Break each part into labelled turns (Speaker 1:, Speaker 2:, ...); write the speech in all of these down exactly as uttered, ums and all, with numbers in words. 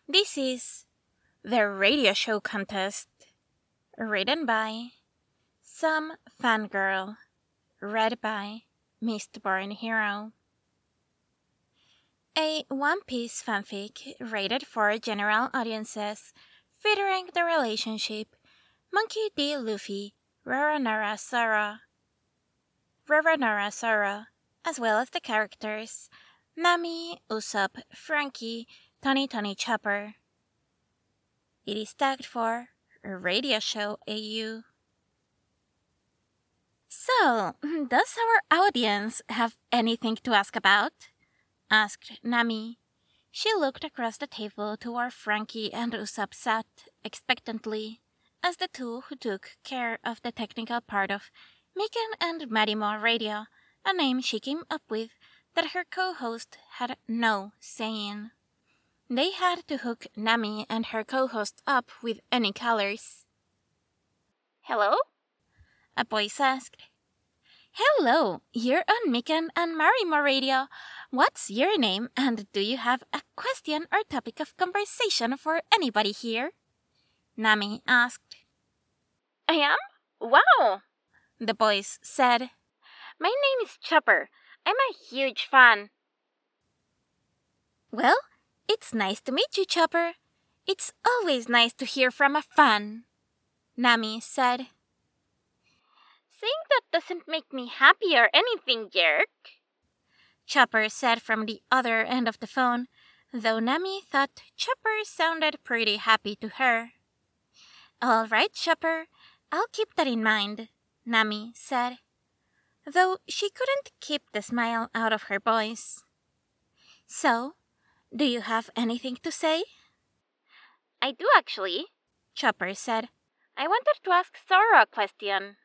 Speaker 1: This is the radio show contest, written by Some Fangirl, read by Mistborn Hero. A One Piece fanfic rated for general audiences featuring the relationship Monkey D. Luffy, Roronoa Zoro, Roronoa Zoro, as well as the characters Nami, Usopp, Frankie, Tony Tony Chopper. It is tagged for Radio Show A U. So, does our audience have anything to ask about? Asked Nami. She looked across the table to where Frankie and Usopp sat expectantly, as the two who took care of the technical part of Mikan and Marimo Radio, a name she came up with that her co-host had no say in. They had to hook Nami and her co-host up with any colors.
Speaker 2: Hello?
Speaker 1: A voice asked. Hello, you're on Mikan and Marimo Radio. What's your name, and do you have a question or topic of conversation for anybody here? Nami asked.
Speaker 2: I am? Wow!
Speaker 1: The voice said.
Speaker 2: My name is Chopper. I'm a huge fan.
Speaker 1: Well, it's nice to meet you, Chopper. It's always nice to hear from a fan, Nami said.
Speaker 2: Saying that doesn't make me happy or anything, jerk,
Speaker 1: Chopper said from the other end of the phone, though Nami thought Chopper sounded pretty happy to her. All right, Chopper, I'll keep that in mind, Nami said, though she couldn't keep the smile out of her voice. So, do you have anything to say?
Speaker 2: I do actually,
Speaker 1: Chopper said.
Speaker 2: I wanted to ask Zoro a question.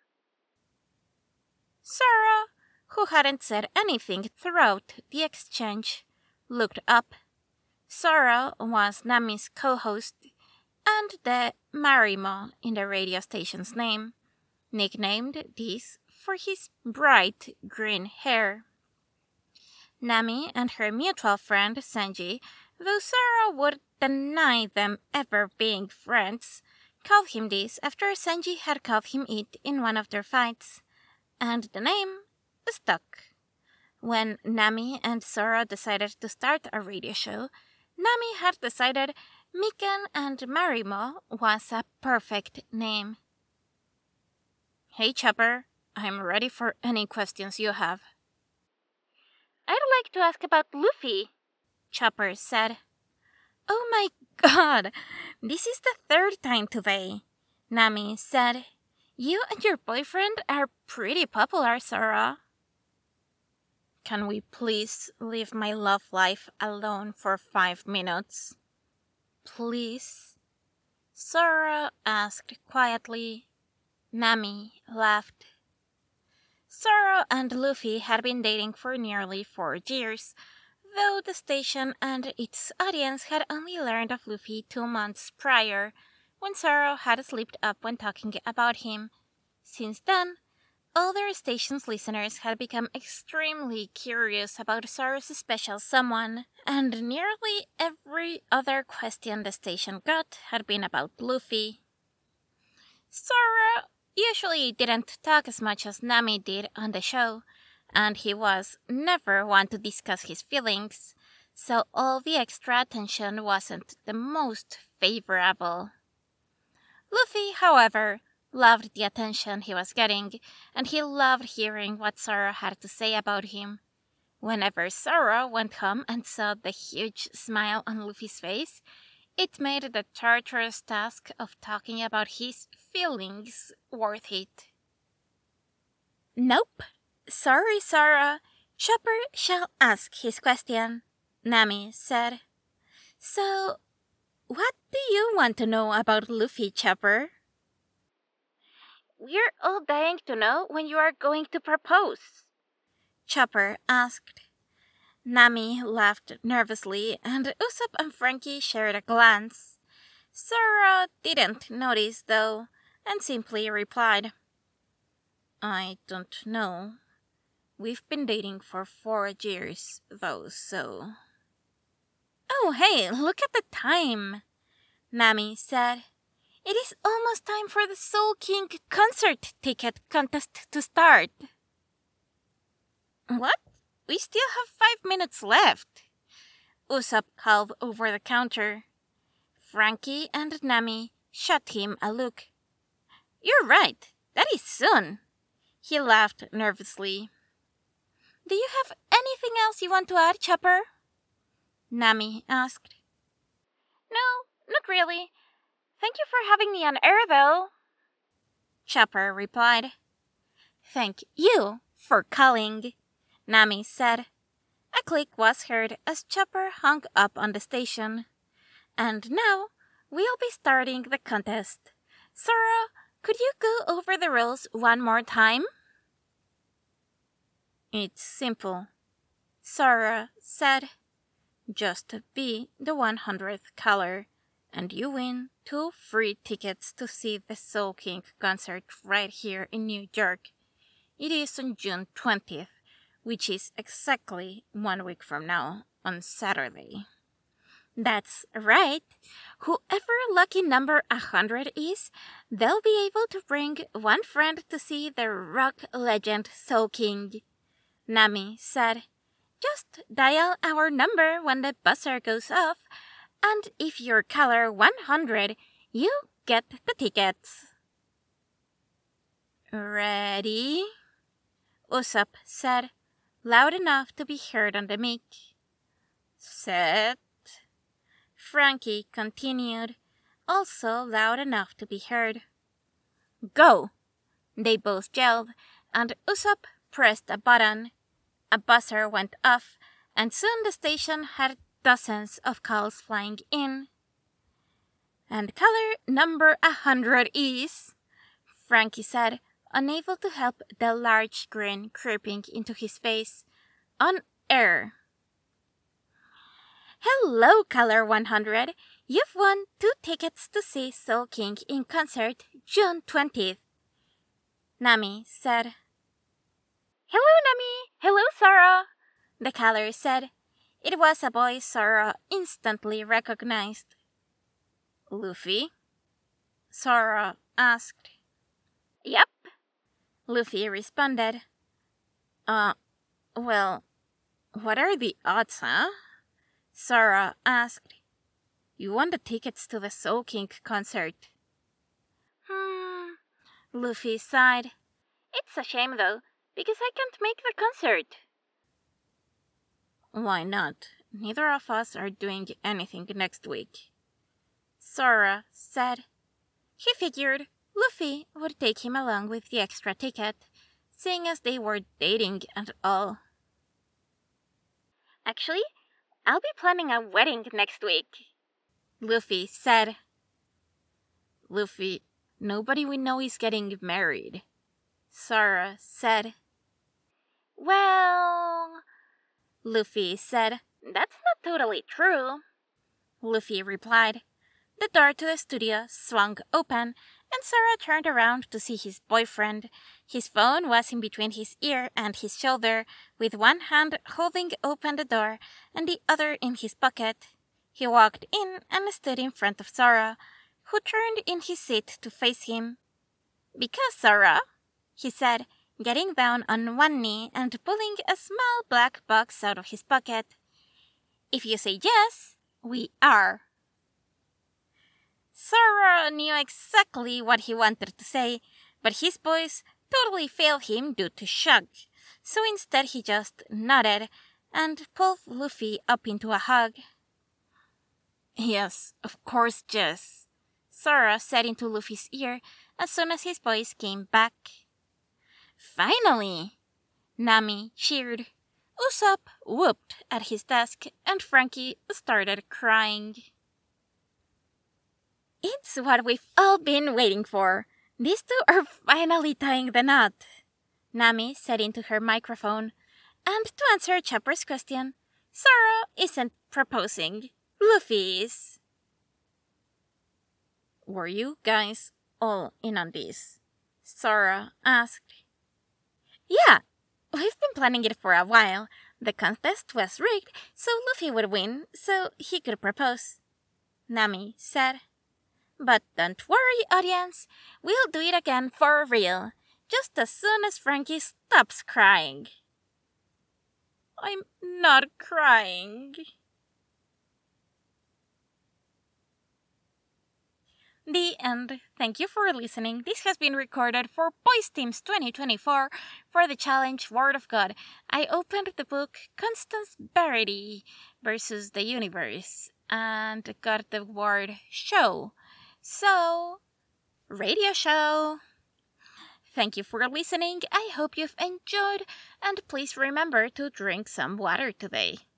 Speaker 1: Zoro, who hadn't said anything throughout the exchange, looked up. Zoro was Nami's co-host and the Marimo in the radio station's name, nicknamed this for his bright green hair. Nami and her mutual friend Sanji, though Zoro would deny them ever being friends, called him this after Sanji had called him it in one of their fights, and the name stuck. When Nami and Zoro decided to start a radio show, Nami had decided Mikan and Marimo was a perfect name. Hey Chopper, I'm ready for any questions you have.
Speaker 2: I'd like to ask about Luffy,
Speaker 1: Chopper said. Oh my god, this is the third time today, Nami said. You and your boyfriend are pretty popular, Zoro. Can we please leave my love life alone for five minutes? Please? Zoro asked quietly. Nami laughed. Zoro and Luffy had been dating for nearly four years, though the station and its audience had only learned of Luffy two months prior, when Zoro had slipped up when talking about him. Since then, all their station's listeners had become extremely curious about Zoro's special someone, and nearly every other question the station got had been about Luffy. Zoro usually didn't talk as much as Nami did on the show, and he was never one to discuss his feelings, so all the extra attention wasn't the most favorable. Luffy, however, loved the attention he was getting, and he loved hearing what Zoro had to say about him. Whenever Zoro went home and saw the huge smile on Luffy's face, it made the torturous task of talking about his feelings worth it. Nope. Sorry, Zoro. Chopper shall ask his question, Nami said. So, what do you want to know about Luffy, Chopper?
Speaker 2: We're all dying to know when you are going to propose,
Speaker 1: Chopper asked. Nami laughed nervously, and Usopp and Frankie shared a glance. Zoro didn't notice, though, and simply replied, I don't know. We've been dating for four years, though, so... Oh, hey, look at the time, Nami said. It is almost time for the Soul King concert ticket contest to start. What? We still have five minutes left, Usopp called over the counter. Frankie and Nami shot him a look. You're right, that is soon. He laughed nervously. Do you have anything else you want to add, Chopper? Nami asked.
Speaker 2: No, not really. Thank you for having me on air, though.
Speaker 1: Chopper replied. Thank you for calling, Nami said. A click was heard as Chopper hung up on the station. And now, we'll be starting the contest. Sora, could you go over the rules one more time? It's simple, Sora said. Just be the one hundredth caller, and you win two free tickets to see the Soul King concert right here in New York. It is on June twentieth, which is exactly one week from now, on Saturday. That's right. Whoever lucky number one hundred is, they'll be able to bring one friend to see the rock legend Soul King, Nami said. Just dial our number when the buzzer goes off, and if you're caller one hundred, you get the tickets. Ready? Usopp said, loud enough to be heard on the mic. Set. Frankie continued, also loud enough to be heard. Go! They both yelled, and Usopp pressed a button. A buzzer went off, and soon the station had dozens of calls flying in. And caller number a hundred is, Frankie said, unable to help the large grin creeping into his face, on air. Hello, caller one hundred. You've won two tickets to see Soul King in concert June twentieth, Nami said.
Speaker 2: Hello, Nami. Hello, Sora.
Speaker 1: The caller said. It was a voice Sora instantly recognized. Luffy? Sora asked.
Speaker 2: Yep.
Speaker 1: Luffy responded. Uh, well, what are the odds, huh? Sora asked. You won the tickets to the Soul King concert.
Speaker 2: Hmm.
Speaker 1: Luffy sighed.
Speaker 2: It's a shame, though, because I can't make the concert.
Speaker 1: Why not? Neither of us are doing anything next week, Sora said. He figured Luffy would take him along with the extra ticket, seeing as they were dating and all.
Speaker 2: Actually, I'll be planning a wedding next week,
Speaker 1: Luffy said. Luffy, nobody we know is getting married, Sora said.
Speaker 2: Well,
Speaker 1: Luffy said.
Speaker 2: That's not totally true,
Speaker 1: Luffy replied. The door to the studio swung open, and Sora turned around to see his boyfriend. His phone was in between his ear and his shoulder, with one hand holding open the door and the other in his pocket. He walked in and stood in front of Sora, who turned in his seat to face him. Because, Sora, he said, getting down on one knee and pulling a small black box out of his pocket. If you say yes, we are. Sora knew exactly what he wanted to say, but his voice totally failed him due to shock, so instead he just nodded and pulled Luffy up into a hug. Yes, of course, Jess, Sora said into Luffy's ear as soon as his voice came back. Finally! Nami cheered. Usopp whooped at his desk, and Frankie started crying. It's what we've all been waiting for. These two are finally tying the knot, Nami said into her microphone. And to answer Chopper's question, Sora isn't proposing. Luffy is. Were you guys all in on this? Sora asked. Yeah, we've been planning it for a while. The contest was rigged so Luffy would win so he could propose, Nami said. But don't worry, audience. We'll do it again for real, just as soon as Frankie stops crying. I'm not crying. The end. Thank you for listening. This has been recorded for Boys Teams twenty twenty-four for the challenge Word of God. I opened the book Constance Verity versus the Universe and got the word show. So, radio show. Thank you for listening. I hope you've enjoyed, and please remember to drink some water today.